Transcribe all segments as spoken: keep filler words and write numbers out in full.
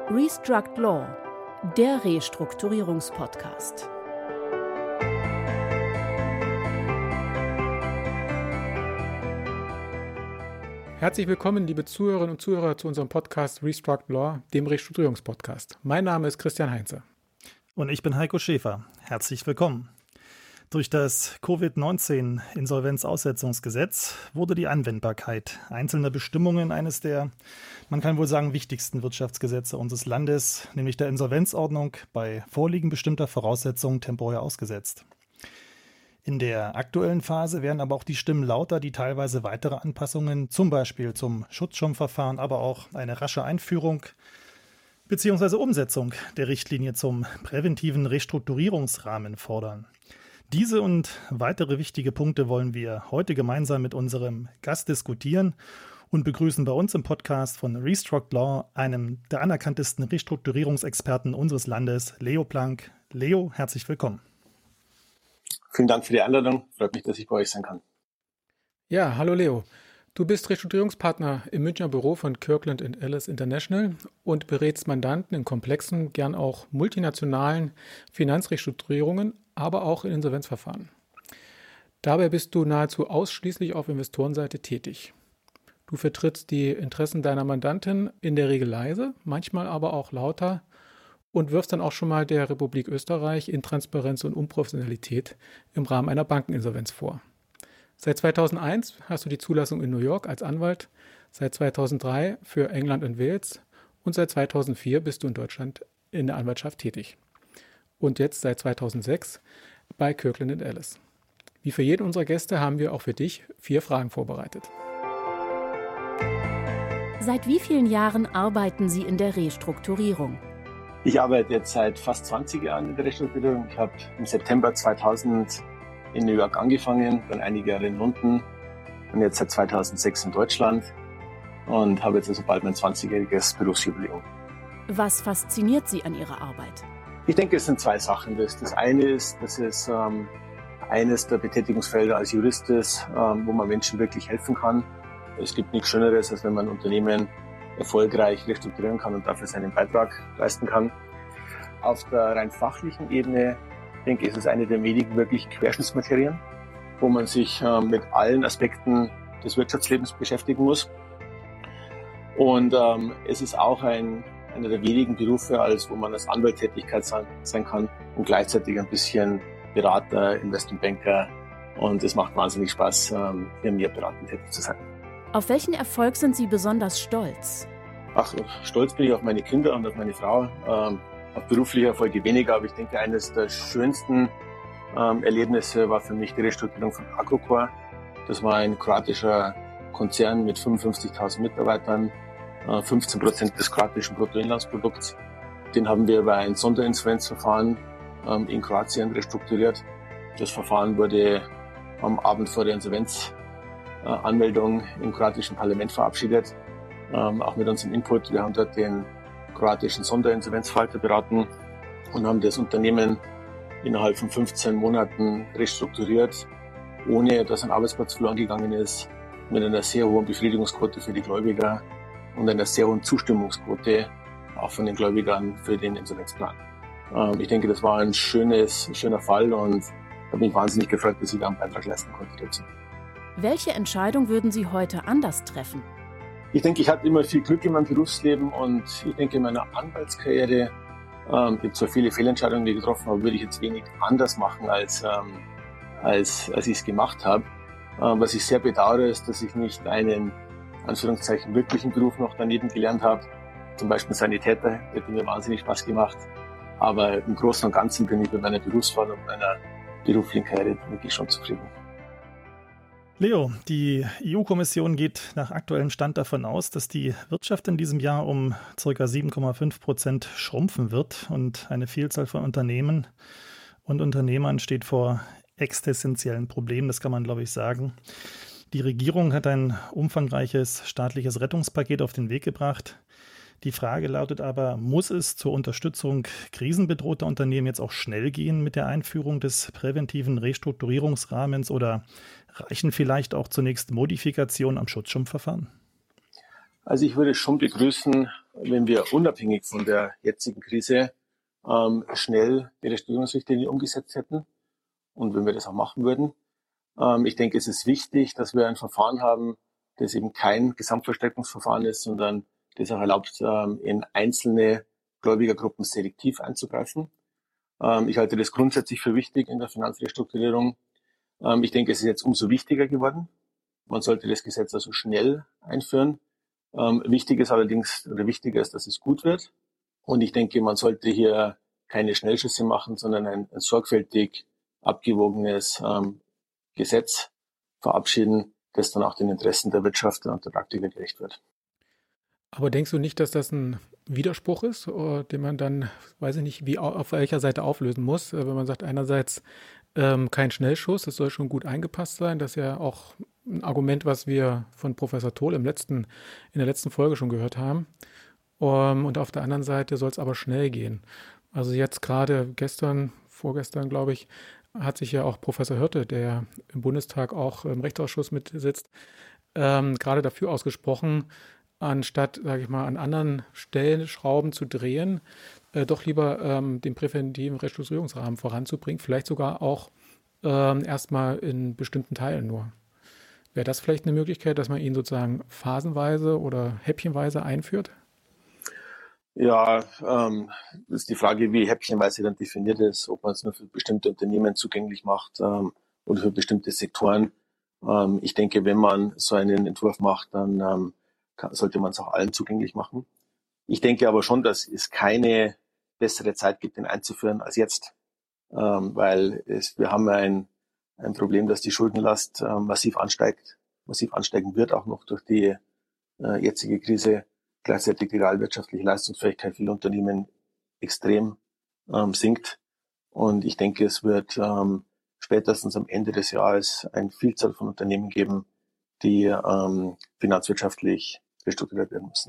Restruct Law, der Restrukturierungspodcast. Herzlich willkommen, liebe Zuhörerinnen und Zuhörer, zu unserem Podcast Restruct Law, dem Restrukturierungspodcast. Mein Name ist Christian Heinze. Und ich bin Heiko Schäfer. Herzlich willkommen. Durch das Covid neunzehn Insolvenzaussetzungsgesetz wurde die Anwendbarkeit einzelner Bestimmungen eines der, man kann wohl sagen, wichtigsten Wirtschaftsgesetze unseres Landes, nämlich der Insolvenzordnung, bei Vorliegen bestimmter Voraussetzungen temporär ausgesetzt. In der aktuellen Phase werden aber auch die Stimmen lauter, die teilweise weitere Anpassungen, zum Beispiel zum Schutzschirmverfahren, aber auch eine rasche Einführung bzw. Umsetzung der Richtlinie zum präventiven Restrukturierungsrahmen fordern. Diese und weitere wichtige Punkte wollen wir heute gemeinsam mit unserem Gast diskutieren und begrüßen bei uns im Podcast von Restruct Law einem der anerkanntesten Restrukturierungsexperten unseres Landes, Leo Plank. Leo, herzlich willkommen. Vielen Dank für die Einladung. Freut mich, dass ich bei euch sein kann. Ja, hallo Leo. Du bist Restrukturierungspartner im Münchner Büro von Kirkland and Ellis International und berätst Mandanten in komplexen, gern auch multinationalen Finanzrestrukturierungen, aber auch in Insolvenzverfahren. Dabei bist du nahezu ausschließlich auf Investorenseite tätig. Du vertrittst die Interessen deiner Mandantin in der Regel leise, manchmal aber auch lauter und wirfst dann auch schon mal der Republik Österreich Intransparenz und Unprofessionalität im Rahmen einer Bankeninsolvenz vor. Seit zweitausendeins hast du die Zulassung in New York als Anwalt, seit zweitausenddrei für England und Wales und seit zweitausendvier bist du in Deutschland in der Anwaltschaft tätig. Und jetzt seit zweitausendsechs bei Kirkland and Ellis. Wie für jeden unserer Gäste haben wir auch für dich vier Fragen vorbereitet. Seit wie vielen Jahren arbeiten Sie in der Restrukturierung? Ich arbeite jetzt seit fast zwanzig Jahren in der Restrukturierung. Ich habe im September zweitausend in New York angefangen, dann einige Jahre in London und jetzt seit zweitausendsechs in Deutschland und habe jetzt also bald mein zwanzigjähriges Berufsjubiläum. Was fasziniert Sie an Ihrer Arbeit? Ich denke, es sind zwei Sachen. Das, das eine ist, dass es ähm, eines der Betätigungsfelder als Jurist ist, ähm, wo man Menschen wirklich helfen kann. Es gibt nichts Schöneres, als wenn man ein Unternehmen erfolgreich restrukturieren kann und dafür seinen Beitrag leisten kann. Auf der rein fachlichen Ebene, denke ich, ist es eine der wenigen wirklichen Querschnittsmaterien, wo man sich äh, mit allen Aspekten des Wirtschaftslebens beschäftigen muss. Und ähm, es ist auch ein, einer der wenigen Berufe, als wo man als Anwalt Tätigkeit sein, sein kann und gleichzeitig ein bisschen Berater, Investmentbanker. Und es macht wahnsinnig Spaß, ähm, hier mir beratend tätig zu sein. Auf welchen Erfolg sind Sie besonders stolz? Ach, stolz bin ich auf meine Kinder und auf meine Frau. Ähm, auf berufliche Erfolge weniger, aber ich denke, eines der schönsten ähm, Erlebnisse war für mich die Restrukturierung von Agrokor. Das war ein kroatischer Konzern mit fünfundfünfzigtausend Mitarbeitern, äh, fünfzehn Prozent des kroatischen Bruttoinlandsprodukts. Den haben wir über ein Sonderinsolvenzverfahren ähm, in Kroatien restrukturiert. Das Verfahren wurde am Abend vor der Insolvenzanmeldung im kroatischen Parlament verabschiedet, ähm, auch mit unserem Input. Wir haben dort den kroatischen Sonderinsolvenzverwalter beraten und haben das Unternehmen innerhalb von fünfzehn Monaten restrukturiert, ohne dass ein Arbeitsplatz verloren gegangen ist, mit einer sehr hohen Befriedigungsquote für die Gläubiger und einer sehr hohen Zustimmungsquote auch von den Gläubigern für den Insolvenzplan. Ähm, ich denke, das war ein schönes, schöner Fall und habe mich wahnsinnig gefreut, dass ich da einen Beitrag leisten konnte dazu. Welche Entscheidung würden Sie heute anders treffen? Ich denke, ich hatte immer viel Glück in meinem Berufsleben und ich denke, in meiner Anwaltskarriere ähm, gibt es zwar viele Fehlentscheidungen, die ich getroffen habe, würde ich jetzt wenig anders machen, als, ähm, als, als ich es gemacht habe. Ähm, was ich sehr bedauere, ist, dass ich nicht einen, Anführungszeichen, wirklichen Beruf noch daneben gelernt habe. Zum Beispiel Sanitäter, der hat mir wahnsinnig Spaß gemacht. Aber im Großen und Ganzen bin ich mit meiner Berufswahl und meiner beruflichen Karriere wirklich schon zufrieden. Leo, die E U-Kommission geht nach aktuellem Stand davon aus, dass die Wirtschaft in diesem Jahr um ca. sieben Komma fünf Prozent schrumpfen wird und eine Vielzahl von Unternehmen und Unternehmern steht vor existenziellen Problemen, das kann man, glaube ich, sagen. Die Regierung hat ein umfangreiches staatliches Rettungspaket auf den Weg gebracht. Die Frage lautet aber, muss es zur Unterstützung krisenbedrohter Unternehmen jetzt auch schnell gehen mit der Einführung des präventiven Restrukturierungsrahmens oder reichen vielleicht auch zunächst Modifikationen am Schutzschirmverfahren? Also ich würde schon begrüßen, wenn wir unabhängig von der jetzigen Krise ähm, schnell die Restrukturierungsrichtlinie umgesetzt hätten und wenn wir das auch machen würden. Ähm, ich denke, es ist wichtig, dass wir ein Verfahren haben, das eben kein Gesamtverstärkungsverfahren ist, sondern das auch erlaubt, ähm, in einzelne Gläubigergruppen selektiv einzugreifen. Ähm, ich halte das grundsätzlich für wichtig in der Finanzrestrukturierung. Ähm, ich denke, es ist jetzt umso wichtiger geworden. Man sollte das Gesetz also schnell einführen. Ähm, wichtig ist allerdings, oder wichtiger ist, dass es gut wird. Und ich denke, man sollte hier keine Schnellschüsse machen, sondern ein, ein sorgfältig abgewogenes ähm, Gesetz verabschieden, das dann auch den Interessen der Wirtschaft und der Praktiker gerecht wird. Aber denkst du nicht, dass das ein Widerspruch ist, oder den man dann, weiß ich nicht, wie auf welcher Seite auflösen muss? Wenn man sagt, einerseits ähm, kein Schnellschuss, es soll schon gut eingepasst sein. Das ist ja auch ein Argument, was wir von Professor Tol im letzten, in der letzten Folge schon gehört haben. Um, und auf der anderen Seite soll es aber schnell gehen. Also jetzt gerade gestern, vorgestern, glaube ich, hat sich ja auch Professor Hirte, der im Bundestag auch im Rechtsausschuss mitsitzt, ähm, gerade dafür ausgesprochen, anstatt, sage ich mal, an anderen Stellen Schrauben zu drehen, äh, doch lieber ähm, den präventiven Restrukturierungsrahmen voranzubringen, vielleicht sogar auch ähm, erstmal in bestimmten Teilen nur. Wäre das vielleicht eine Möglichkeit, dass man ihn sozusagen phasenweise oder häppchenweise einführt? Ja, ähm, das ist die Frage, wie häppchenweise dann definiert ist, ob man es nur für bestimmte Unternehmen zugänglich macht ähm, oder für bestimmte Sektoren. Ähm, ich denke, wenn man so einen Entwurf macht, dann ähm, kann, sollte man es auch allen zugänglich machen. Ich denke aber schon, dass es keine bessere Zeit gibt, den einzuführen als jetzt, ähm, weil es, wir haben ein, ein Problem, dass die Schuldenlast ähm, massiv ansteigt, massiv ansteigen wird, auch noch durch die äh, jetzige Krise. Gleichzeitig die realwirtschaftliche Leistungsfähigkeit vieler Unternehmen extrem ähm, sinkt. Und ich denke, es wird ähm, spätestens am Ende des Jahres eine Vielzahl von Unternehmen geben, die ähm, finanzwirtschaftlich restrukturiert werden müssen.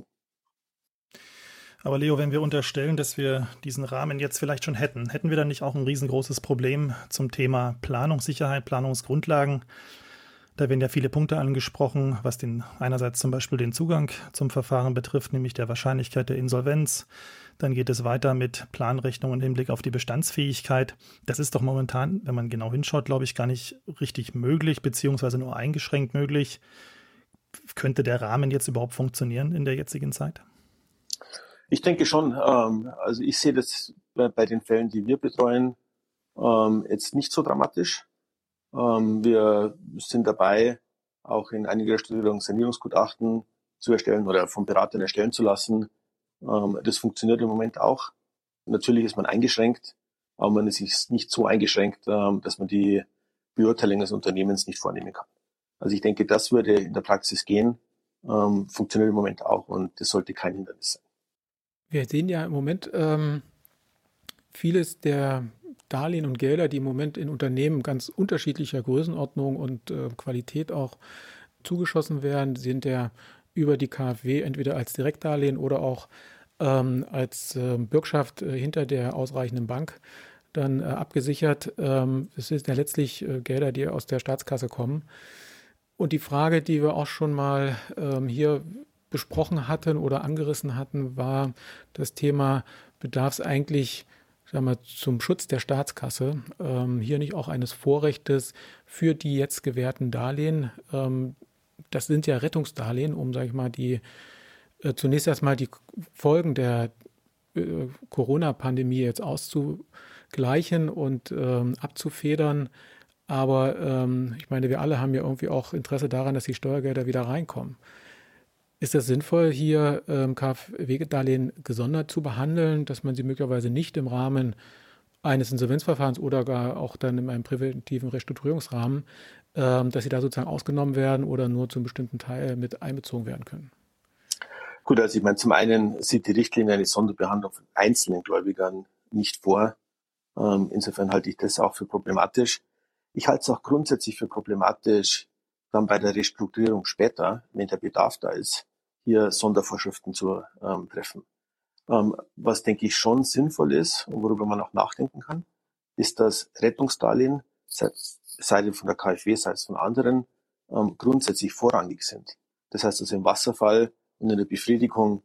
Aber Leo, wenn wir unterstellen, dass wir diesen Rahmen jetzt vielleicht schon hätten, hätten wir dann nicht auch ein riesengroßes Problem zum Thema Planungssicherheit, Planungsgrundlagen? Da werden ja viele Punkte angesprochen, was den einerseits zum Beispiel den Zugang zum Verfahren betrifft, nämlich der Wahrscheinlichkeit der Insolvenz. Dann geht es weiter mit Planrechnungen im Hinblick auf die Bestandsfähigkeit. Das ist doch momentan, wenn man genau hinschaut, glaube ich, gar nicht richtig möglich, beziehungsweise nur eingeschränkt möglich. Könnte der Rahmen jetzt überhaupt funktionieren in der jetzigen Zeit? Ich denke schon. Ähm, also ich sehe das bei, bei den Fällen, die wir betreuen, ähm, jetzt nicht so dramatisch. Ähm, wir sind dabei, auch in einiger Restrukturierung Sanierungsgutachten zu erstellen oder vom Beratern erstellen zu lassen. Ähm, das funktioniert im Moment auch. Natürlich ist man eingeschränkt, aber man ist nicht so eingeschränkt, ähm, dass man die Beurteilung des Unternehmens nicht vornehmen kann. Also ich denke, das würde in der Praxis gehen, ähm, funktioniert im Moment auch und das sollte kein Hindernis sein. Wir sehen ja im Moment ähm, vieles der Darlehen und Gelder, die im Moment in Unternehmen ganz unterschiedlicher Größenordnung und äh, Qualität auch zugeschossen werden, sind ja über die K fW entweder als Direktdarlehen oder auch ähm, als äh, Bürgschaft äh, hinter der ausreichenden Bank dann äh, abgesichert. Ähm, es sind ja letztlich äh, Gelder, die aus der Staatskasse kommen. Und die Frage, die wir auch schon mal ähm, hier besprochen hatten oder angerissen hatten, war das Thema, bedarf es eigentlich, sagen wir, zum Schutz der Staatskasse ähm, hier nicht auch eines Vorrechtes für die jetzt gewährten Darlehen. Ähm, das sind ja Rettungsdarlehen, um, sage ich mal, die äh, zunächst erstmal die Folgen der äh, Corona-Pandemie jetzt auszugleichen und ähm, abzufedern. Aber ähm, ich meine, wir alle haben ja irgendwie auch Interesse daran, dass die Steuergelder wieder reinkommen. Ist das sinnvoll, hier ähm, K fW-Darlehen gesondert zu behandeln, dass man sie möglicherweise nicht im Rahmen eines Insolvenzverfahrens oder gar auch dann in einem präventiven Restrukturierungsrahmen, ähm, dass sie da sozusagen ausgenommen werden oder nur zum bestimmten Teil mit einbezogen werden können? Gut, also ich meine, zum einen sieht die Richtlinie eine Sonderbehandlung von einzelnen Gläubigern nicht vor. Ähm, insofern halte ich das auch für problematisch. Ich halte es auch grundsätzlich für problematisch, dann bei der Restrukturierung später, wenn der Bedarf da ist, hier Sondervorschriften zu ähm, treffen. Ähm, was, denke ich, schon sinnvoll ist und worüber man auch nachdenken kann, ist, dass Rettungsdarlehen, sei, sei es von der K fW, sei es von anderen, ähm, grundsätzlich vorrangig sind. Das heißt, also im Wasserfall und in der Befriedigung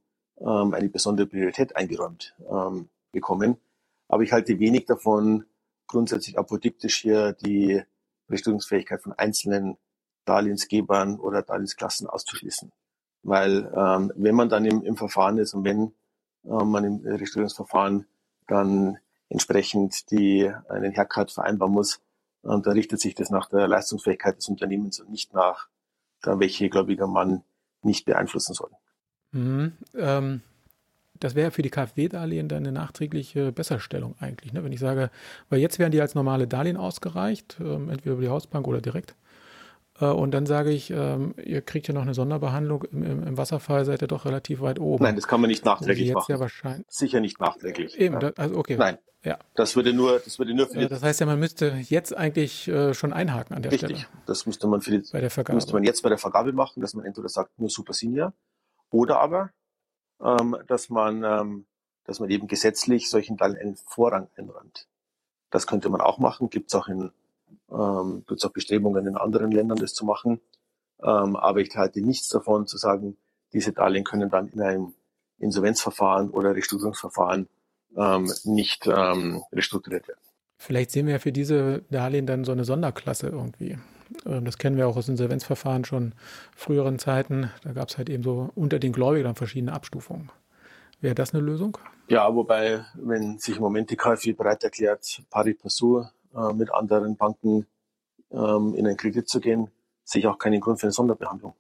ähm, eine besondere Priorität eingeräumt ähm, bekommen. Aber ich halte wenig davon, grundsätzlich apodiktisch hier die Restrukturierungsfähigkeit von einzelnen Darlehensgebern oder Darlehensklassen auszuschließen. Weil ähm, wenn man dann im, im Verfahren ist und wenn äh, man im Restrukturierungsverfahren dann entsprechend die einen Haircut vereinbaren muss, äh, da richtet sich das nach der Leistungsfähigkeit des Unternehmens und nicht nach der, welche gläubiger Mann nicht beeinflussen soll. Mhm, ähm, das wäre für die KfW-Darlehen dann eine nachträgliche Besserstellung eigentlich, ne? Wenn ich sage, weil jetzt werden die als normale Darlehen ausgereicht, ähm, entweder über die Hausbank oder direkt. Äh, und dann sage ich, ähm, ihr kriegt ja noch eine Sonderbehandlung. Im, im, im Wasserfall seid ihr doch relativ weit oben. Nein, das kann man nicht nachträglich jetzt machen. Ja wahrscheinlich. Sicher nicht nachträglich. Eben, da, also okay. Nein. Ja. Das würde nur, das würde nur für die, Das heißt ja, man müsste jetzt eigentlich äh, schon einhaken an der richtig, Stelle. das müsste man für die, bei der Vergabe. müsste man jetzt bei der Vergabe machen, dass man entweder sagt nur Super Senior oder aber, ähm, dass man, ähm, dass man eben gesetzlich solchen Teilen einen Vorrang einräumt. Das könnte man auch machen, gibt es auch in, ähm, gibt's auch Bestrebungen in anderen Ländern, das zu machen. Ähm, aber ich halte nichts davon zu sagen, diese Darlehen können dann in einem Insolvenzverfahren oder Restrukturierungsverfahren ähm, nicht ähm, restrukturiert werden. Vielleicht sehen wir ja für diese Darlehen dann so eine Sonderklasse irgendwie. Ähm, das kennen wir auch aus Insolvenzverfahren schon früheren Zeiten. Da gab es halt eben so unter den Gläubigern verschiedene Abstufungen. Wäre das eine Lösung? Ja, wobei, wenn sich im Moment die KfW bereit erklärt, pari passu äh, mit anderen Banken ähm, in einen Kredit zu gehen, sehe ich auch keinen Grund für eine Sonderbehandlung.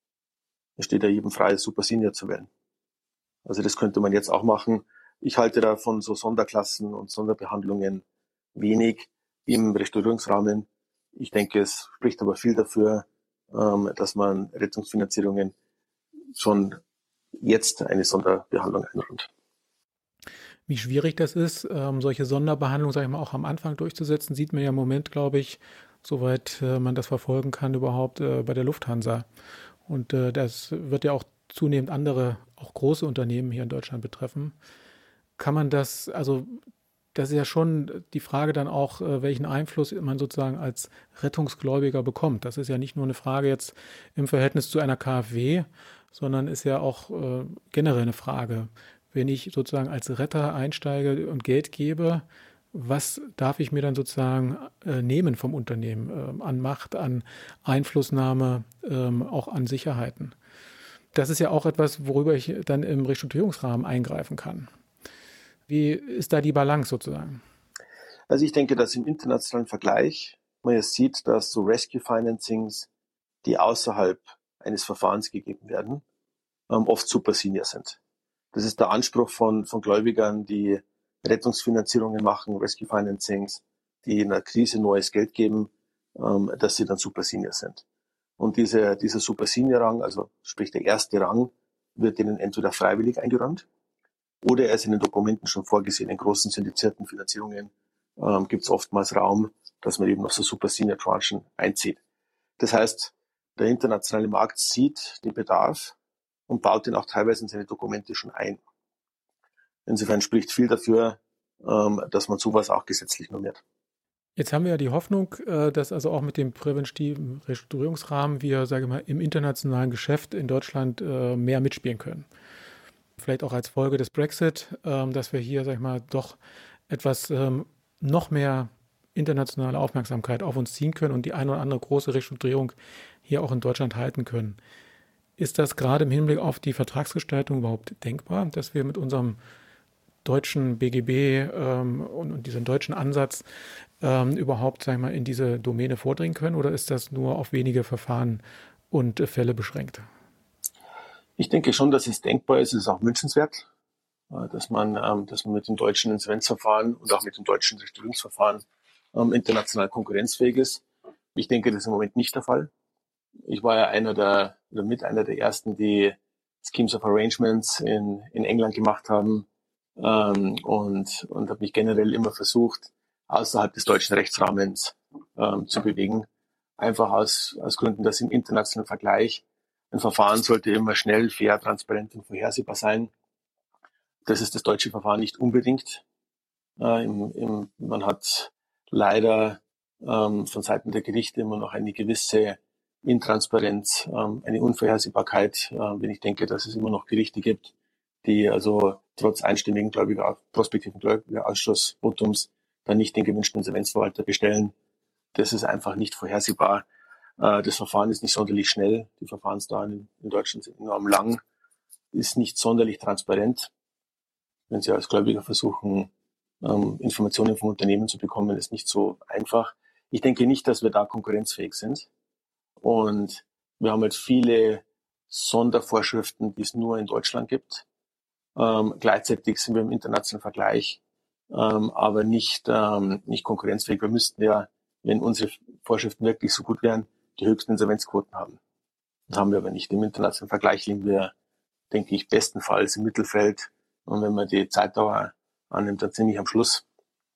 Es steht ja jedem frei, Super Senior zu werden. Also das könnte man jetzt auch machen. Ich halte da von so Sonderklassen und Sonderbehandlungen wenig im Restaurierungsrahmen. Ich denke, es spricht aber viel dafür, ähm, dass man Rettungsfinanzierungen schon jetzt eine Sonderbehandlung einräumt. Wie schwierig das ist, ähm, solche Sonderbehandlungen, sage ich mal, auch am Anfang durchzusetzen, sieht man ja im Moment, glaube ich, soweit äh, man das verfolgen kann, überhaupt äh, bei der Lufthansa. Und äh, das wird ja auch zunehmend andere, auch große Unternehmen hier in Deutschland betreffen. Kann man das, also das ist ja schon die Frage dann auch, äh, welchen Einfluss man sozusagen als Rettungsgläubiger bekommt. Das ist ja nicht nur eine Frage jetzt im Verhältnis zu einer KfW, sondern ist ja auch äh, generell eine Frage. Wenn ich sozusagen als Retter einsteige und Geld gebe, was darf ich mir dann sozusagen äh, nehmen vom Unternehmen, äh, an Macht, an Einflussnahme, ähm, auch an Sicherheiten? Das ist ja auch etwas, worüber ich dann im Restrukturierungsrahmen eingreifen kann. Wie ist da die Balance sozusagen? Also ich denke, dass im internationalen Vergleich man jetzt sieht, dass so Rescue Financings, die außerhalb eines Verfahrens gegeben werden, ähm, oft Super Senior sind. Das ist der Anspruch von, von Gläubigern, die Rettungsfinanzierungen machen, Rescue Financings, die in einer Krise neues Geld geben, ähm, dass sie dann Super Senior sind. Und diese, dieser Super Senior Rang, also sprich der erste Rang, wird ihnen entweder freiwillig eingeräumt oder er ist in den Dokumenten schon vorgesehen. In großen syndizierten Finanzierungen ähm, gibt es oftmals Raum, dass man eben noch so Super Senior Tranchen einzieht. Das heißt, der internationale Markt sieht den Bedarf und baut ihn auch teilweise in seine Dokumente schon ein. Insofern spricht viel dafür, ähm, dass man sowas auch gesetzlich normiert. Jetzt haben wir ja die Hoffnung, dass also auch mit dem präventiven Restrukturierungsrahmen wir, sage ich mal, im internationalen Geschäft in Deutschland mehr mitspielen können. Vielleicht auch als Folge des Brexit, dass wir hier, sage ich mal, doch etwas noch mehr internationale Aufmerksamkeit auf uns ziehen können und die eine oder andere große Restrukturierung hier auch in Deutschland halten können. Ist das gerade im Hinblick auf die Vertragsgestaltung überhaupt denkbar, dass wir mit unserem deutschen B G B ähm, und, und diesem deutschen Ansatz ähm, überhaupt, sag ich mal, in diese Domäne vordringen können, oder ist das nur auf wenige Verfahren und äh, Fälle beschränkt? Ich denke schon, dass es denkbar ist, es ist auch wünschenswert, äh, dass man, ähm, dass man mit dem deutschen Insolvenzverfahren und auch mit dem deutschen Restrukturierungsverfahren ähm, international konkurrenzfähig ist. Ich denke, das ist im Moment nicht der Fall. Ich war ja einer der, oder mit einer der ersten, die Schemes of Arrangements in, in England gemacht haben, ähm, und, und habe mich generell immer versucht, außerhalb des deutschen Rechtsrahmens ähm, zu bewegen. Einfach aus, aus Gründen, dass im internationalen Vergleich ein Verfahren sollte immer schnell, fair, transparent und vorhersehbar sein. Das ist das deutsche Verfahren nicht unbedingt. Äh, im, im, man hat leider ähm, von Seiten der Gerichte immer noch eine gewisse Intransparenz, ähm, eine Unvorhersehbarkeit, äh, wenn ich denke, dass es immer noch Gerichte gibt, die also trotz einstimmigen Gläubiger, prospektiven Gläubigerausschussvotums dann nicht den gewünschten Insolvenzverwalter bestellen. Das ist einfach nicht vorhersehbar. Das Verfahren ist nicht sonderlich schnell. Die Verfahrensdauern in Deutschland sind enorm lang. Ist nicht sonderlich transparent. Wenn Sie als Gläubiger versuchen, Informationen vom Unternehmen zu bekommen, ist nicht so einfach. Ich denke nicht, dass wir da konkurrenzfähig sind. Und wir haben halt viele Sondervorschriften, die es nur in Deutschland gibt. Ähm, gleichzeitig sind wir im internationalen Vergleich, ähm, aber nicht, ähm, nicht konkurrenzfähig. Wir müssten ja, wenn unsere Vorschriften wirklich so gut wären, die höchsten Insolvenzquoten haben. Das haben wir aber nicht. Im internationalen Vergleich liegen wir, denke ich, bestenfalls im Mittelfeld. Und wenn man die Zeitdauer annimmt, dann ziemlich am Schluss.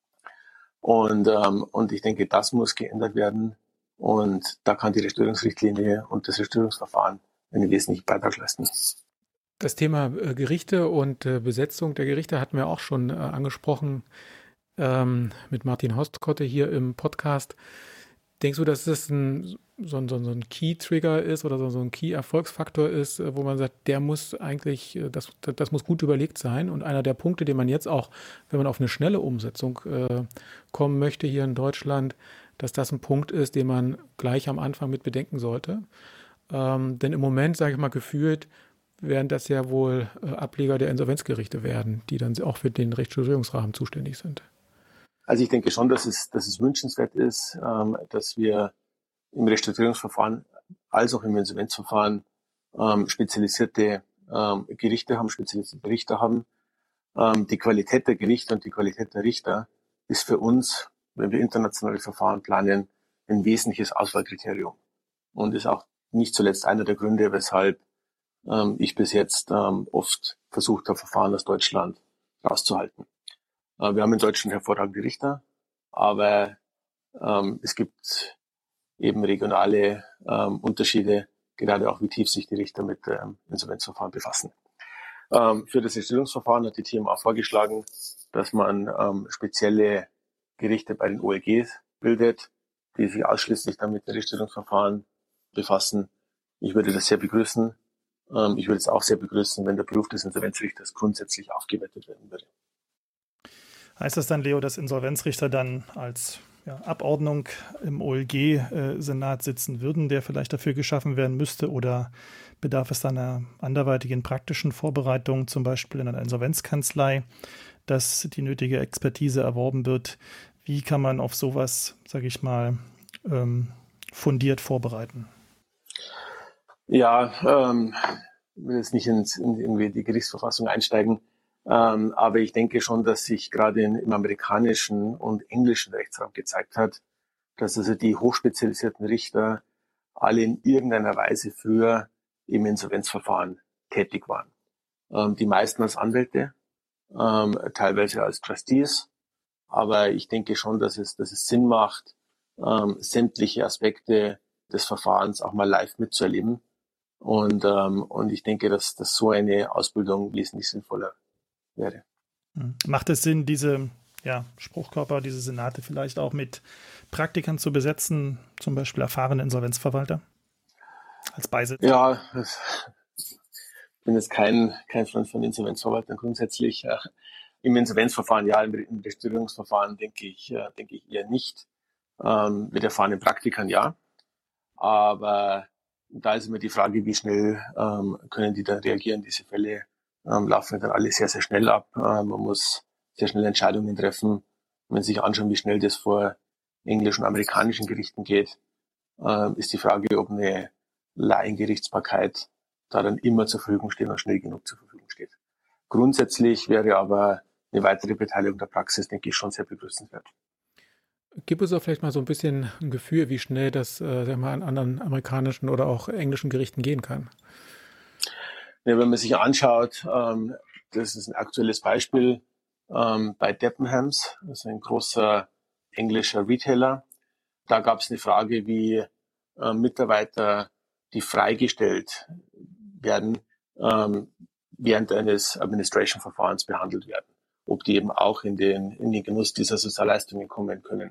Und, ähm, und ich denke, das muss geändert werden. Und da kann die Restrukturierungsrichtlinie und das Restrukturierungsverfahren einen wesentlichen Beitrag leisten. Das Thema äh, Gerichte und äh, Besetzung der Gerichte hatten wir auch schon äh, angesprochen ähm, mit Martin Hostkotte hier im Podcast. Denkst du, dass das ein, so ein, so ein Key-Trigger ist oder so, so ein Key-Erfolgsfaktor ist, äh, wo man sagt, der muss eigentlich, äh, das, das muss gut überlegt sein? Und einer der Punkte, den man jetzt auch, wenn man auf eine schnelle Umsetzung äh, kommen möchte hier in Deutschland, dass das ein Punkt ist, den man gleich am Anfang mit bedenken sollte. Ähm, denn im Moment, sage ich mal, gefühlt, werden das ja wohl äh, Ableger der Insolvenzgerichte werden, die dann auch für den Restrukturierungsrahmen zuständig sind. Also ich denke schon, dass es, dass es wünschenswert ist, ähm, dass wir im Restrukturierungsverfahren als auch im Insolvenzverfahren ähm, spezialisierte ähm, Gerichte haben, spezialisierte Richter haben. Ähm, die Qualität der Gerichte und die Qualität der Richter ist für uns, wenn wir internationale Verfahren planen, ein wesentliches Auswahlkriterium und ist auch nicht zuletzt einer der Gründe, weshalb ähm, ich bis jetzt ähm, oft versucht habe, Verfahren aus Deutschland rauszuhalten. Äh, wir haben in Deutschland hervorragende Richter, aber ähm, es gibt eben regionale ähm, Unterschiede, gerade auch wie tief sich die Richter mit ähm, Insolvenzverfahren befassen. Ähm, für das Restrukturierungsverfahren hat die T M A vorgeschlagen, dass man ähm, spezielle Gerichte bei den O L Gs bildet, die sich ausschließlich dann mit den Restrukturierungsverfahren befassen. Ich würde das sehr begrüßen. Ähm, ich würde es auch sehr begrüßen, wenn der Beruf des Insolvenzrichters grundsätzlich aufgewertet werden würde. Heißt das dann, Leo, dass Insolvenzrichter dann als ja, Abordnung im O L G-Senat sitzen würden, der vielleicht dafür geschaffen werden müsste? Oder bedarf es dann einer anderweitigen praktischen Vorbereitung, zum Beispiel in einer Insolvenzkanzlei, dass die nötige Expertise erworben wird? Wie kann man auf sowas, sage ich mal, ähm, fundiert vorbereiten? Ja, ähm, ich will jetzt nicht ins, in irgendwie die Gerichtsverfassung einsteigen, ähm, aber ich denke schon, dass sich gerade in, im amerikanischen und englischen Rechtsraum gezeigt hat, dass also die hochspezialisierten Richter alle in irgendeiner Weise früher im Insolvenzverfahren tätig waren. Ähm, die meisten als Anwälte, ähm, teilweise als Trustees, aber ich denke schon, dass es, dass es Sinn macht, ähm, sämtliche Aspekte des Verfahrens auch mal live mitzuerleben. Und, ähm, und ich denke, dass, dass so eine Ausbildung wesentlich sinnvoller wäre. Macht es Sinn, diese ja, Spruchkörper, diese Senate vielleicht auch mit Praktikern zu besetzen, zum Beispiel erfahrene Insolvenzverwalter als Beisitzer? Ja, ich bin jetzt kein, kein Freund von Insolvenzverwaltern grundsätzlich. Ja. Im Insolvenzverfahren ja, im, im Restrukturierungsverfahren denke ich, äh, denke ich eher nicht. Ähm, mit erfahrenen Praktikern ja. Aber da ist immer die Frage, wie schnell ähm, können die dann reagieren. Diese Fälle ähm, laufen dann alle sehr, sehr schnell ab. Äh, man muss sehr schnell Entscheidungen treffen. Wenn Sie sich anschauen, wie schnell das vor englischen und amerikanischen Gerichten geht, äh, ist die Frage, ob eine Laiengerichtsbarkeit da dann immer zur Verfügung steht und schnell genug zur Verfügung steht. Grundsätzlich wäre aber eine weitere Beteiligung der Praxis, denke ich, schon sehr begrüßenswert. Gibt es auch vielleicht mal so ein bisschen ein Gefühl, wie schnell das äh, sagen wir mal, an anderen amerikanischen oder auch englischen Gerichten gehen kann? Ja, wenn man sich anschaut, ähm, das ist ein aktuelles Beispiel ähm, bei Debenhams, das ist ein großer englischer Retailer. Da gab es eine Frage, wie äh, Mitarbeiter, die freigestellt werden, ähm, während eines Administration-Verfahrens behandelt werden, ob die eben auch in den, in den Genuss dieser Sozialleistungen kommen können.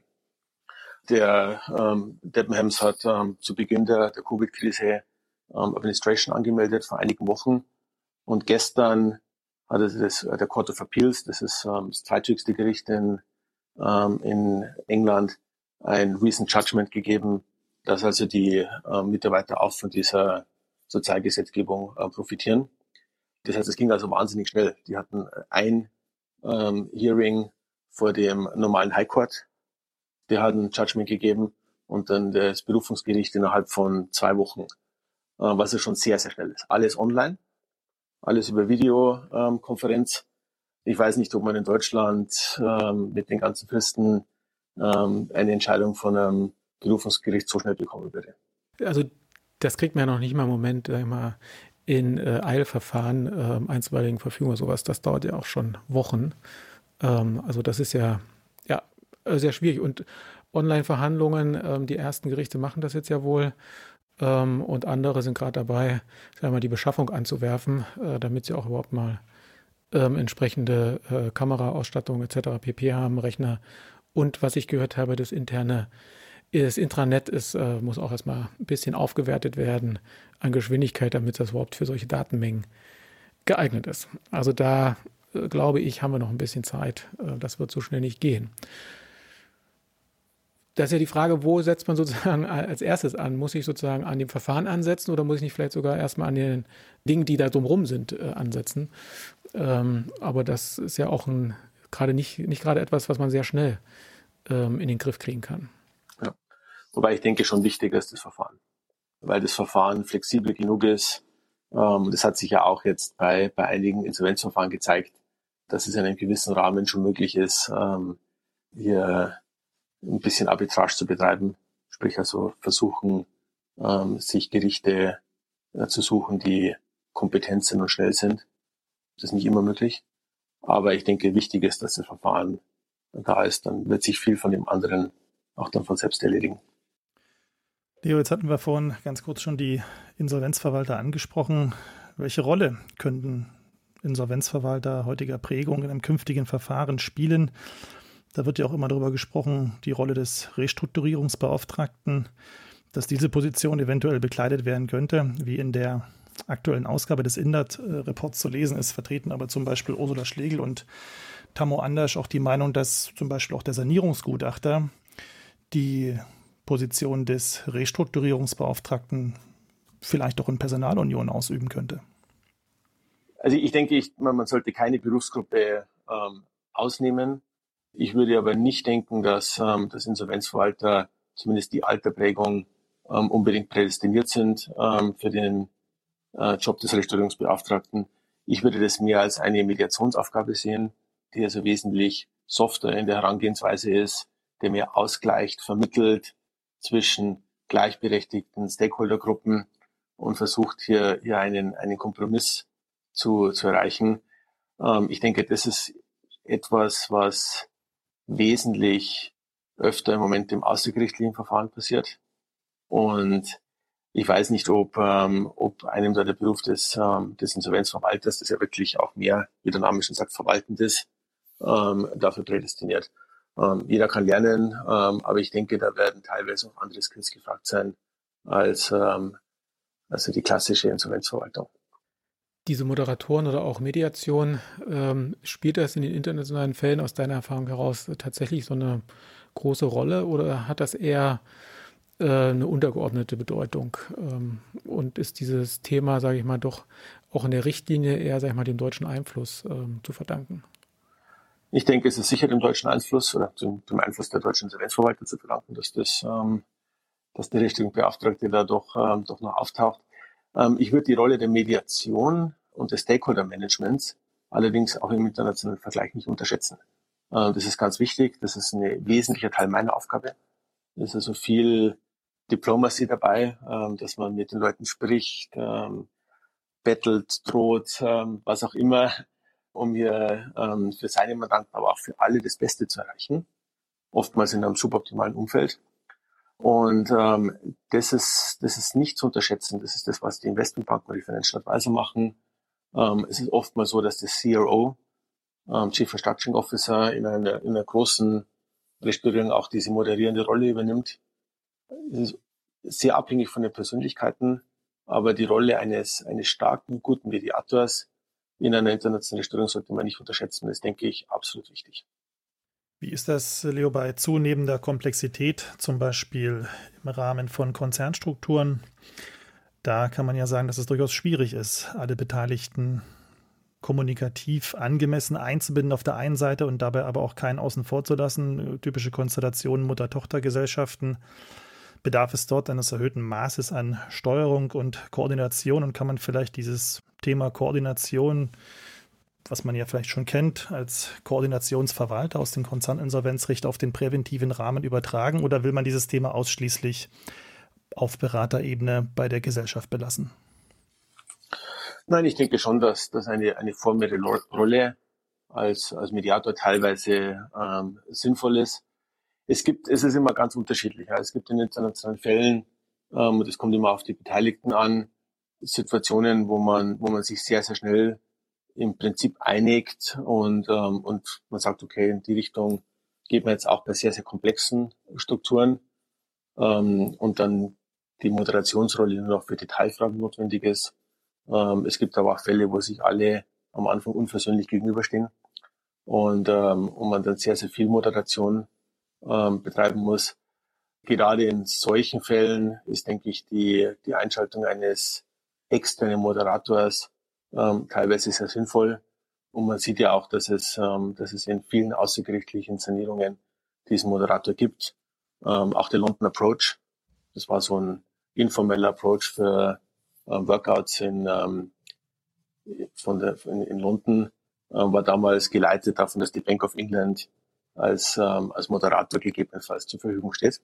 Der ähm, Debenhams hat ähm, zu Beginn der, der Covid-Krise ähm, Administration angemeldet vor einigen Wochen und gestern hat also das, der Court of Appeals, das ist ähm, das zweithöchste Gericht in, ähm, in England, ein Recent Judgment gegeben, dass also die äh, Mitarbeiter auch von dieser Sozialgesetzgebung äh, profitieren. Das heißt, es ging also wahnsinnig schnell. Die hatten ein ähm, Hearing vor dem normalen High Court, der hat ein Judgment gegeben und dann das Berufungsgericht innerhalb von zwei Wochen, äh, was ja schon sehr, sehr schnell ist. Alles online, alles über Videokonferenz. Ähm, ich weiß nicht, ob man in Deutschland ähm, mit den ganzen Fristen ähm, eine Entscheidung von einem Berufungsgericht so schnell bekommen würde. Also das kriegt man ja noch nicht mal im Moment, sag ich mal, in äh, Eilverfahren, äh, einstweiligen Verfügung oder sowas. Das dauert ja auch schon Wochen. Ähm, also das ist ja, ja sehr schwierig. Und Online-Verhandlungen, ähm, die ersten Gerichte machen das jetzt ja wohl. Ähm, und andere sind gerade dabei, sagen wir mal, die Beschaffung anzuwerfen, äh, damit sie auch überhaupt mal ähm, entsprechende äh, Kameraausstattung et cetera pp. Haben, Rechner. Und was ich gehört habe, das interne Das Intranet ist, äh, muss auch erstmal ein bisschen aufgewertet werden an Geschwindigkeit, damit das überhaupt für solche Datenmengen geeignet ist. Also da, äh, glaube ich, haben wir noch ein bisschen Zeit. Äh, das wird so schnell nicht gehen. Das ist ja die Frage, wo setzt man sozusagen als erstes an? Muss ich sozusagen an dem Verfahren ansetzen oder muss ich nicht vielleicht sogar erstmal an den Dingen, die da drumherum sind, äh, ansetzen? Ähm, aber das ist ja auch ein, gerade nicht, nicht gerade etwas, was man sehr schnell ähm, in den Griff kriegen kann. Ja. Wobei ich denke, schon wichtiger ist das Verfahren, weil das Verfahren flexibel genug ist. Ähm, das hat sich ja auch jetzt bei, bei einigen Insolvenzverfahren gezeigt, dass es in einem gewissen Rahmen schon möglich ist, ähm, hier ein bisschen Arbitrage zu betreiben. Sprich also versuchen, ähm, sich Gerichte äh, zu suchen, die kompetent sind und schnell sind. Das ist nicht immer möglich. Aber ich denke, wichtig ist, dass das Verfahren da ist. Dann wird sich viel von dem anderen auch dann von selbst erledigen. Leo, jetzt hatten wir vorhin ganz kurz schon die Insolvenzverwalter angesprochen. Welche Rolle könnten Insolvenzverwalter heutiger Prägung in einem künftigen Verfahren spielen? Da wird ja auch immer darüber gesprochen, die Rolle des Restrukturierungsbeauftragten, dass diese Position eventuell bekleidet werden könnte, wie in der aktuellen Ausgabe des Indert-Reports zu lesen ist, vertreten aber zum Beispiel Ursula Schlegel und Tammo Andersch auch die Meinung, dass zum Beispiel auch der Sanierungsgutachter die Position des Restrukturierungsbeauftragten vielleicht auch in Personalunion ausüben könnte. Also ich denke, ich, man, man sollte keine Berufsgruppe ähm, ausnehmen. Ich würde aber nicht denken, dass ähm, das Insolvenzverwalter, zumindest die Alterprägung, ähm, unbedingt prädestiniert sind ähm, für den äh, Job des Restrukturierungsbeauftragten. Ich würde das mehr als eine Mediationsaufgabe sehen, die also wesentlich softer in der Herangehensweise ist, der mehr ausgleicht, vermittelt zwischen gleichberechtigten Stakeholdergruppen und versucht hier, hier einen, einen Kompromiss zu, zu erreichen. Ähm, ich denke, das ist etwas, was wesentlich öfter im Moment im außergerichtlichen Verfahren passiert. Und ich weiß nicht, ob, ähm, ob einem da der Beruf des, ähm, des Insolvenzverwalters, das ja wirklich auch mehr, wie der Name schon sagt, verwaltend ist, ähm, dafür prädestiniert. Ähm, jeder kann lernen, ähm, aber ich denke, da werden teilweise auch andere Skills gefragt sein als ähm, also die klassische Insolvenzverwaltung. Diese Moderatoren oder auch Mediation, ähm, spielt das in den internationalen Fällen aus deiner Erfahrung heraus tatsächlich so eine große Rolle oder hat das eher äh, eine untergeordnete Bedeutung? Ähm, und ist dieses Thema, sage ich mal, doch auch in der Richtlinie eher, sage ich mal, dem deutschen Einfluss ähm, zu verdanken? Ich denke, es ist sicher dem deutschen Einfluss oder dem, dem Einfluss der deutschen Insolvenzverwalter zu verdanken, dass das, ähm, dass der Richtlinienbeauftragte da doch, ähm, doch noch auftaucht. Ähm, ich würde die Rolle der Mediation und des Stakeholder-Managements allerdings auch im internationalen Vergleich nicht unterschätzen. Äh, das ist ganz wichtig. Das ist ein wesentlicher Teil meiner Aufgabe. Es ist also viel Diplomacy dabei, ähm, dass man mit den Leuten spricht, ähm, bettelt, droht, ähm, was auch immer, um hier ähm, für seine Mandanten, aber auch für alle das Beste zu erreichen. Oftmals in einem suboptimalen Umfeld. Und ähm, das ist das ist nicht zu unterschätzen. Das ist das, was die Investmentbanken und die Financial Advisor machen. Ähm, es ist oftmals so, dass der C R O, ähm, Chief Restructuring Officer, in einer, in einer großen Restrukturierung auch diese moderierende Rolle übernimmt. Es ist sehr abhängig von den Persönlichkeiten, aber die Rolle eines eines starken, guten Mediators in einer internationalen Restrukturierung sollte man nicht unterschätzen. Das ist, denke ich, absolut wichtig. Wie ist das, Leo, bei zunehmender Komplexität, zum Beispiel im Rahmen von Konzernstrukturen? Da kann man ja sagen, dass es durchaus schwierig ist, alle Beteiligten kommunikativ angemessen einzubinden auf der einen Seite und dabei aber auch keinen außen vor zu lassen. Typische Konstellationen Mutter-Tochter-Gesellschaften. Bedarf es dort eines erhöhten Maßes an Steuerung und Koordination und kann man vielleicht dieses Thema Koordination, was man ja vielleicht schon kennt, als Koordinationsverwalter aus dem Konzerninsolvenzrecht auf den präventiven Rahmen übertragen oder will man dieses Thema ausschließlich auf Beraterebene bei der Gesellschaft belassen? Nein, ich denke schon, dass das eine, eine formelle Rolle als, als Mediator teilweise ähm, sinnvoll ist. Es gibt, es ist immer ganz unterschiedlich. Ja. Es gibt in internationalen Fällen, ähm, und es kommt immer auf die Beteiligten an, Situationen, wo man, wo man sich sehr, sehr schnell im Prinzip einigt und, ähm, und man sagt, okay, in die Richtung geht man jetzt auch bei sehr, sehr komplexen Strukturen, ähm, und dann die Moderationsrolle nur noch für Detailfragen notwendig ist. Ähm, es gibt aber auch Fälle, wo sich alle am Anfang unversöhnlich gegenüberstehen und, ähm, und man dann sehr, sehr viel Moderation ähm, betreiben muss. Gerade in solchen Fällen ist, denke ich, die, die Einschaltung eines externen Moderators ähm, teilweise sehr sinnvoll. Und man sieht ja auch, dass es, ähm, dass es in vielen außergerichtlichen Sanierungen diesen Moderator gibt. Ähm, auch der London Approach, das war so ein informeller Approach für ähm, Workouts in, ähm, von der, in, in London, ähm, war damals geleitet davon, dass die Bank of England als, ähm, als Moderator gegebenenfalls zur Verfügung steht.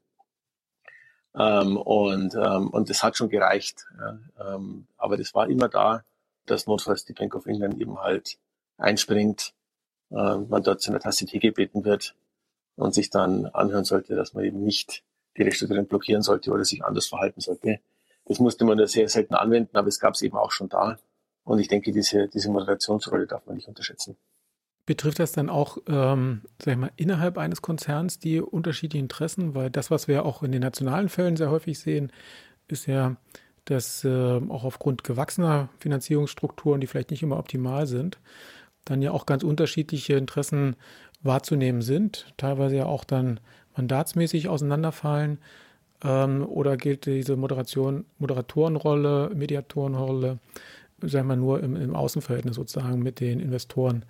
Ähm, und, ähm, und das hat schon gereicht. Ja. Ähm, aber das war immer da, dass notfalls die Bank of England eben halt einspringt, äh, man dort zu einer Tasse Tee gebeten wird und sich dann anhören sollte, dass man eben nicht die Restrukturierung blockieren sollte oder sich anders verhalten sollte. Das musste man da sehr selten anwenden, aber es gab es eben auch schon da. Und ich denke, diese, diese Moderationsrolle darf man nicht unterschätzen. Betrifft das dann auch, ähm, sag ich mal, innerhalb eines Konzerns die unterschiedlichen Interessen? Weil das, was wir auch in den nationalen Fällen sehr häufig sehen, ist ja, dass äh, auch aufgrund gewachsener Finanzierungsstrukturen, die vielleicht nicht immer optimal sind, dann ja auch ganz unterschiedliche Interessen wahrzunehmen sind, teilweise ja auch dann mandatsmäßig auseinanderfallen. Ähm, oder gilt diese Moderation, Moderatorenrolle, Mediatorenrolle, sagen wir nur im, im Außenverhältnis sozusagen mit den Investoren?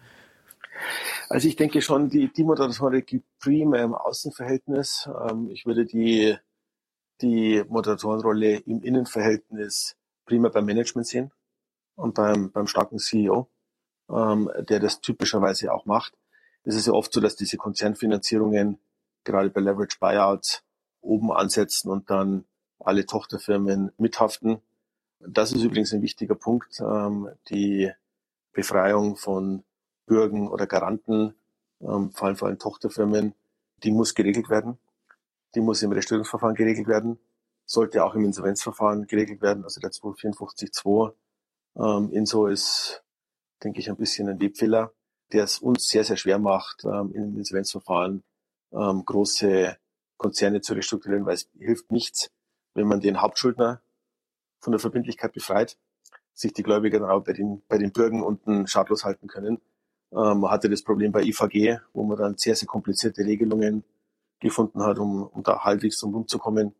Also ich denke schon, die, die Moderatorenrolle gilt primär im Außenverhältnis. Ähm, ich würde die, die Moderatorenrolle im Innenverhältnis primär beim Management sehen und beim, beim starken C E O, ähm, der das typischerweise auch macht. Es ist ja oft so, dass diese Konzernfinanzierungen gerade bei Leverage Buyouts oben ansetzen und dann alle Tochterfirmen mithaften. Das ist übrigens ein wichtiger Punkt, ähm, die Befreiung von Bürgen oder Garanten, ähm, vor allem vor allem Tochterfirmen, die muss geregelt werden. Die muss im Restrukturierungsverfahren geregelt werden, sollte auch im Insolvenzverfahren geregelt werden. Also der zweihundertvierundfünfzig Punkt zwei ähm, Inso ist, denke ich, ein bisschen ein Webfehler, der es uns sehr, sehr schwer macht, ähm, im Insolvenzverfahren ähm, große Konzerne zu restrukturieren, weil es hilft nichts, wenn man den Hauptschuldner von der Verbindlichkeit befreit, sich die Gläubiger dann auch bei den, bei den Bürgen unten schadlos halten können. Ähm, man hatte das Problem bei I V G, wo man dann sehr, sehr komplizierte Regelungen gefunden hat, um, um da halbwegs drum rumzukommen.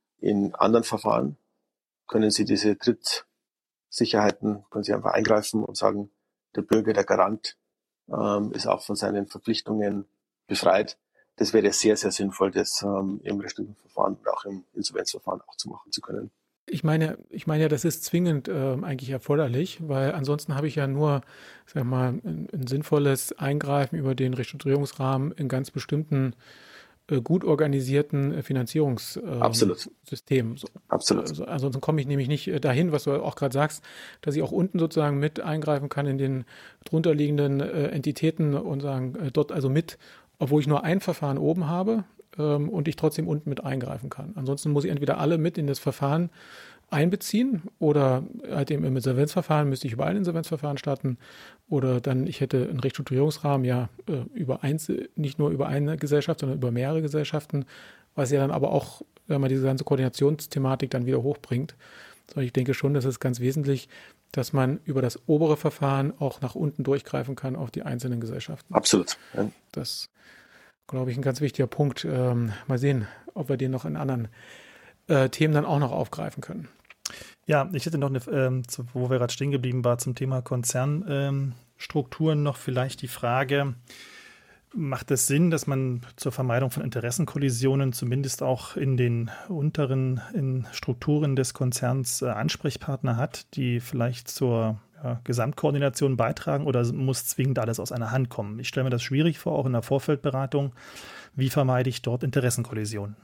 In anderen Verfahren können Sie diese Drittsicherheiten, können Sie einfach eingreifen und sagen, der Bürger, der Garant, ähm, ist auch von seinen Verpflichtungen befreit. Das wäre sehr, sehr sinnvoll, das ähm, im Restrukturierungsverfahren und auch im Insolvenzverfahren auch zu machen zu können. Ich meine, ich meine ja, das ist zwingend äh, eigentlich erforderlich, weil ansonsten habe ich ja nur, sag mal, ein, ein sinnvolles Eingreifen über den Restrukturierungsrahmen in ganz bestimmten äh, gut organisierten äh, Finanzierungssystemen. Äh, so, Absolut. Also, ansonsten komme ich nämlich nicht äh, dahin, was du auch gerade sagst, dass ich auch unten sozusagen mit eingreifen kann in den drunterliegenden äh, Entitäten und sagen, äh, dort also mit, obwohl ich nur ein Verfahren oben habe, und ich trotzdem unten mit eingreifen kann. Ansonsten muss ich entweder alle mit in das Verfahren einbeziehen oder halt eben im Insolvenzverfahren müsste ich über ein Insolvenzverfahren starten oder dann ich hätte einen Restrukturierungsrahmen ja über eins, nicht nur über eine Gesellschaft, sondern über mehrere Gesellschaften, was ja dann aber auch, wenn man diese ganze Koordinationsthematik dann wieder hochbringt. sondern ich denke schon, das ist ganz wesentlich, dass man über das obere Verfahren auch nach unten durchgreifen kann auf die einzelnen Gesellschaften. Absolut. Ja. Das, glaube ich, ein ganz wichtiger Punkt. Ähm, mal sehen, ob wir den noch in anderen äh, Themen dann auch noch aufgreifen können. Ja, ich hätte noch eine, ähm, zu, wo wir gerade stehen geblieben waren, zum Thema Konzernstrukturen ähm, noch vielleicht die Frage, macht es Sinn, dass man zur Vermeidung von Interessenkollisionen zumindest auch in den unteren in Strukturen des Konzerns äh, Ansprechpartner hat, die vielleicht zur ja, Gesamtkoordination beitragen, oder muss zwingend alles aus einer Hand kommen? Ich stelle mir das schwierig vor, auch in der Vorfeldberatung. Wie vermeide ich dort Interessenkollisionen?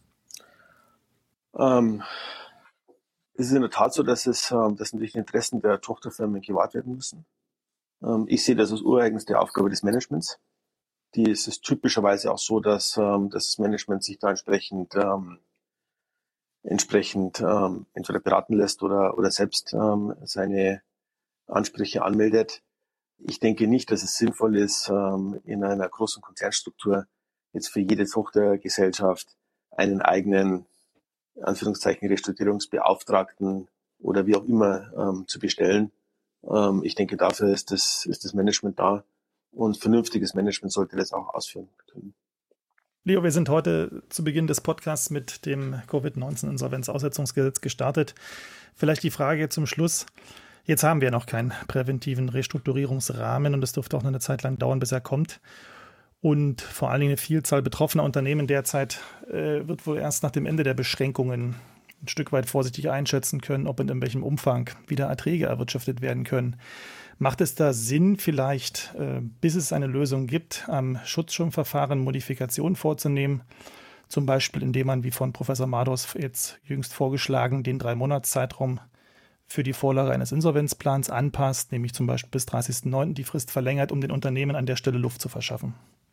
Ähm, es ist in der Tat so, dass, es, ähm, dass natürlich die Interessen der Tochterfirmen gewahrt werden müssen. Ähm, ich sehe das als ureigenste Aufgabe des Managements. Die ist es typischerweise auch so, dass, ähm, dass das Management sich da entsprechend, ähm, entsprechend ähm, entweder beraten lässt oder, oder selbst ähm, seine Ansprüche anmeldet. Ich denke nicht, dass es sinnvoll ist, ähm, in einer großen Konzernstruktur jetzt für jede Tochtergesellschaft einen eigenen, in Anführungszeichen, Restrukturierungsbeauftragten oder wie auch immer ähm, zu bestellen. Ähm, ich denke, dafür ist das, ist das Management da. Und vernünftiges Management sollte das auch ausführen können. Leo, wir sind heute zu Beginn des Podcasts mit dem Covid neunzehn Insolvenzaussetzungsgesetz gestartet. Vielleicht die Frage zum Schluss. Jetzt haben wir noch keinen präventiven Restrukturierungsrahmen und es dürfte auch noch eine Zeit lang dauern, bis er kommt. Und vor allen Dingen eine Vielzahl betroffener Unternehmen derzeit äh, wird wohl erst nach dem Ende der Beschränkungen ein Stück weit vorsichtig einschätzen können, ob und in welchem Umfang wieder Erträge erwirtschaftet werden können. Macht es da Sinn, vielleicht, äh, bis es eine Lösung gibt, am Schutzschirmverfahren Modifikationen vorzunehmen? Zum Beispiel, indem man, wie von Professor Mados jetzt jüngst vorgeschlagen, den Drei-Monats-Zeitraum für die Vorlage eines Insolvenzplans anpasst, nämlich zum Beispiel bis dreißigsten neunten die Frist verlängert, um den Unternehmen an der Stelle Luft zu verschaffen.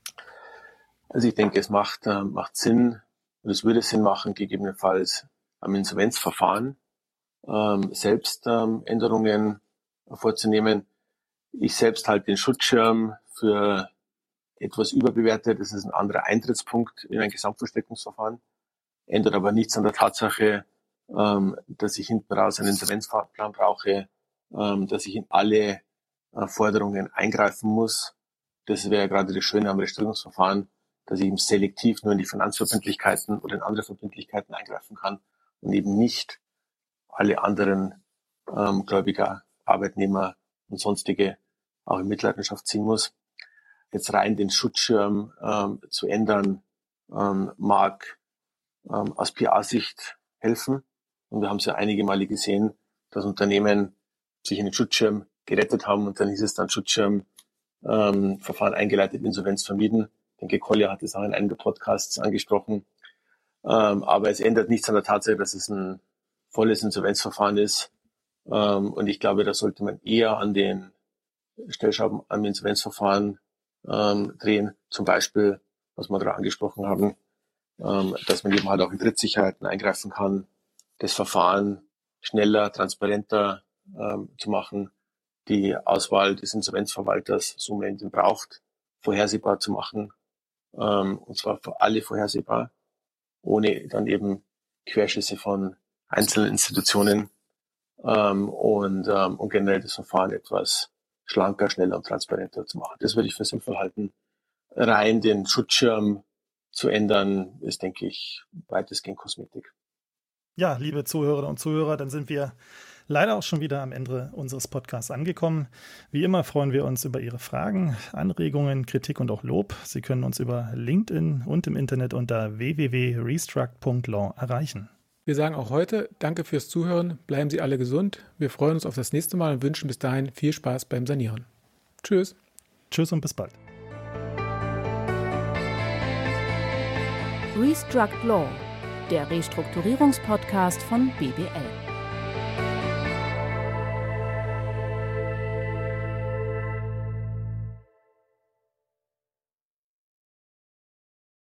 Also ich denke, es macht, äh, macht Sinn, und es würde Sinn machen, gegebenenfalls am Insolvenzverfahren ähm, selbst ähm, Änderungen vorzunehmen. Ich selbst halte den Schutzschirm für etwas überbewertet. Das ist ein anderer Eintrittspunkt in ein Gesamtvollstreckungsverfahren. Ändert aber nichts an der Tatsache, ähm, dass ich hinten raus einen Insolvenzplan brauche, ähm, dass ich in alle äh, Forderungen eingreifen muss. Das wäre gerade das Schöne am Restrukturierungsverfahren, dass ich eben selektiv nur in die Finanzverbindlichkeiten oder in andere Verbindlichkeiten eingreifen kann und eben nicht alle anderen ähm, Gläubiger, Arbeitnehmer und sonstige auch in Mitleidenschaft ziehen muss. Jetzt rein den Schutzschirm ähm, zu ändern, ähm, mag ähm, aus P R-Sicht helfen. Und wir haben es ja einige Male gesehen, dass Unternehmen sich in den Schutzschirm gerettet haben und dann hieß es dann Schutzschirm, ähm, Verfahren eingeleitet, Insolvenz vermieden. Ich denke, Kolja hat es auch in einem der Podcasts angesprochen. Ähm, aber es ändert nichts an der Tatsache, dass es ein volles Insolvenzverfahren ist. Ähm, und ich glaube, da sollte man eher an den Stellschrauben am Insolvenzverfahren ähm, drehen. Zum Beispiel, was wir gerade angesprochen haben, ähm, dass man eben halt auch in Drittsicherheiten eingreifen kann, das Verfahren schneller, transparenter ähm, zu machen, die Auswahl des Insolvenzverwalters, so man ihn braucht, vorhersehbar zu machen, ähm, und zwar für alle vorhersehbar, ohne dann eben Querschüsse von einzelnen Institutionen, ähm, und, ähm, und generell das Verfahren etwas schlanker, schneller und transparenter zu machen. Das würde ich für sinnvoll halten. Rein den Schutzschirm zu ändern, ist, denke ich, weitestgehend Kosmetik. Ja, liebe Zuhörerinnen und Zuhörer, dann sind wir leider auch schon wieder am Ende unseres Podcasts angekommen. Wie immer freuen wir uns über Ihre Fragen, Anregungen, Kritik und auch Lob. Sie können uns über LinkedIn und im Internet unter w w w punkt restruct punkt law erreichen. Wir sagen auch heute Danke fürs Zuhören, bleiben Sie alle gesund. Wir freuen uns auf das nächste Mal und wünschen bis dahin viel Spaß beim Sanieren. Tschüss. Tschüss und bis bald. Restruct Law, der Restrukturierungspodcast von B B L.